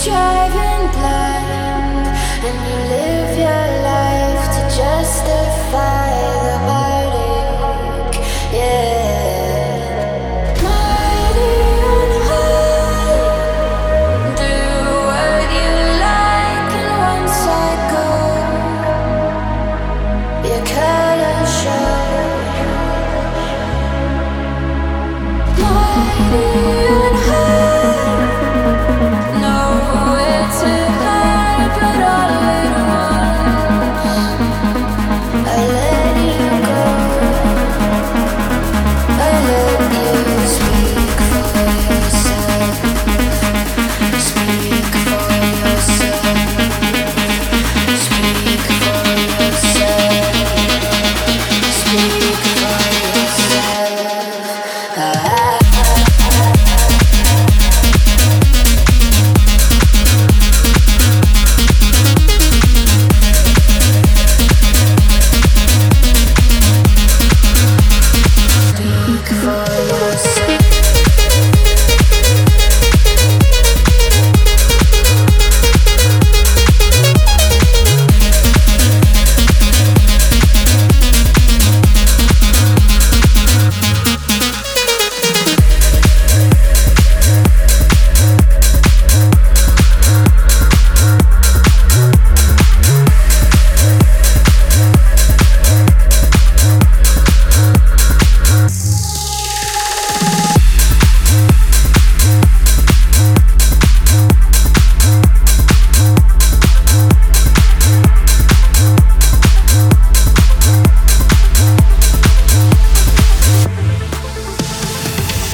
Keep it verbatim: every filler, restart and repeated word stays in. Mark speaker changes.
Speaker 1: driving blind, and you live your life to justify the heartache. Yeah, mighty on high, do what you like, and once I go, your colors show. Mighty on high, nowhere to hide, but all at once I let you go. I let you speak for yourself. Speak for yourself. Speak for yourself. Speak for yourself. Ah. For